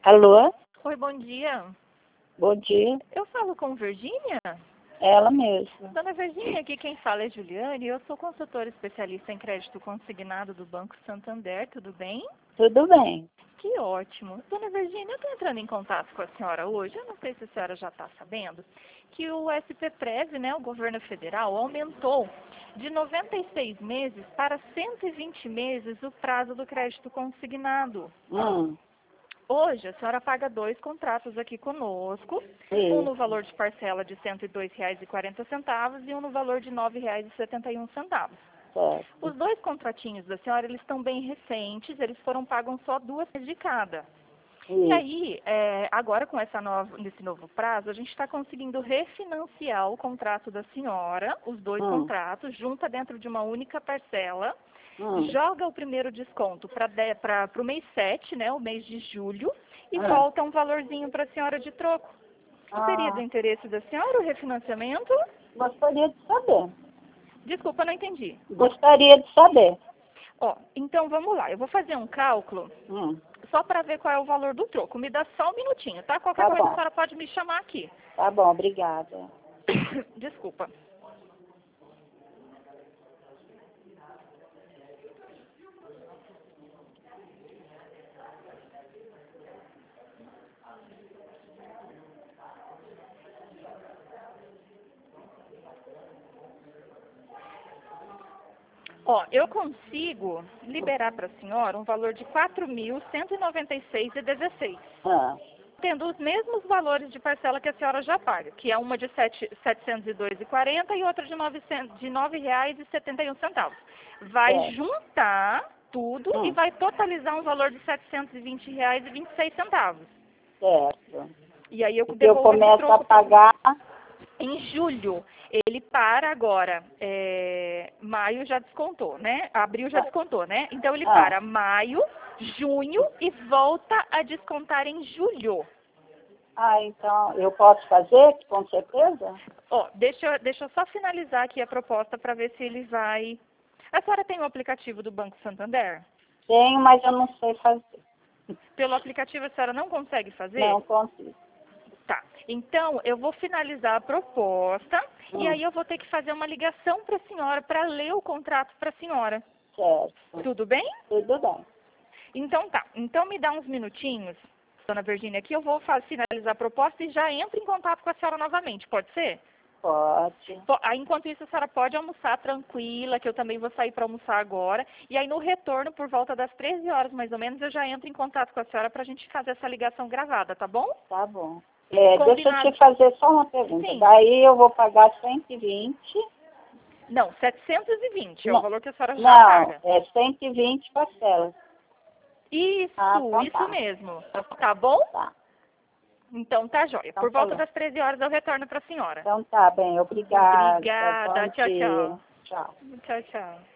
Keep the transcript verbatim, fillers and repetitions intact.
Alô? Oi, bom dia. Bom dia. Eu falo com Virgínia? Ela mesma. Dona Virgínia, aqui quem fala é Juliane. Eu sou consultora especialista em crédito consignado do Banco Santander. Tudo bem? Tudo bem. Que ótimo. Dona Virgínia, eu estou entrando em contato com a senhora hoje. Eu não sei se a senhora já está sabendo que o S P Prev, né, o governo federal, aumentou de noventa e seis meses para cento e vinte meses o prazo do crédito consignado. Hum. Hoje, a senhora paga dois contratos aqui conosco, Sim. um no valor de parcela de cento e dois reais e quarenta centavos e um no valor de nove reais e setenta e um centavos. Certo. Os dois contratinhos da senhora, eles estão bem recentes, eles foram pagos só duas vezes de cada. Sim. E aí, é, agora com essa nova, nesse novo prazo, a gente está conseguindo refinanciar o contrato da senhora, os dois Hum. contratos, junta dentro de uma única parcela, Hum. joga o primeiro desconto para o mês sete, né, o mês de julho, e Ah. volta um valorzinho para a senhora de troco. Seria do Ah, interesse da senhora o refinanciamento? gostaria de saber. Desculpa, não entendi. Gostaria de saber. Ó, então vamos lá, eu vou fazer um cálculo Hum. só para ver qual é o valor do troco. Me dá só um minutinho, tá? Qualquer Tá coisa bom. a senhora pode me chamar aqui. Tá bom, obrigada. Desculpa. Ó, eu consigo liberar para a senhora um valor de quatro mil cento e noventa e seis reais e dezesseis centavos. Ah. Tendo os mesmos valores de parcela que a senhora já paga, que é uma de setecentos e dois reais e quarenta centavos e outra de novecentos de nove reais e setenta e um centavos. Vai É. juntar tudo Hum. e vai totalizar um valor de setecentos e vinte reais e vinte e seis centavos. Certo. E aí eu E eu devolvo esse começo troco a pagar. em julho. Ele para agora, é, maio já descontou, né? Abril já descontou, né? Então ele Ah. para maio, junho e volta a descontar em julho. Ah, então eu posso fazer, com certeza? Ó, deixa, eu- deixa eu só finalizar aqui a proposta para ver se ele vai... A senhora tem o aplicativo do Banco Santander? Tenho, mas eu não sei fazer. Pelo aplicativo a senhora não consegue fazer? Não consigo. Tá. Então, eu vou finalizar a proposta Hum. e aí eu vou ter que fazer uma ligação para a senhora, para ler o contrato para a senhora. Certo. Tudo bem? Tudo bem. Então tá. Então me dá uns minutinhos, dona Virgínia, que eu vou fa- finalizar a proposta e já entro em contato com a senhora novamente. Pode ser? Pode. Po- aí, enquanto isso, a senhora pode almoçar tranquila, que eu também vou sair para almoçar agora. E aí, no retorno, por volta das treze horas, mais ou menos, eu já entro em contato com a senhora para a gente fazer essa ligação gravada, tá bom? Tá bom. É, deixa eu Combinado. te fazer só uma pergunta. Sim. Daí eu vou pagar cento e vinte. Não, setecentos e vinte é Não, o valor que a senhora já não, paga. é cento e vinte parcelas. Isso, Ah, então isso tá. mesmo. Tá bom? Tá. Então tá jóia. Então Por tá volta bom. das treze horas eu retorno para a senhora. Então tá bem, obrigada. Obrigada. Bom Tchau, dia. tchau. Tchau. Tchau, tchau.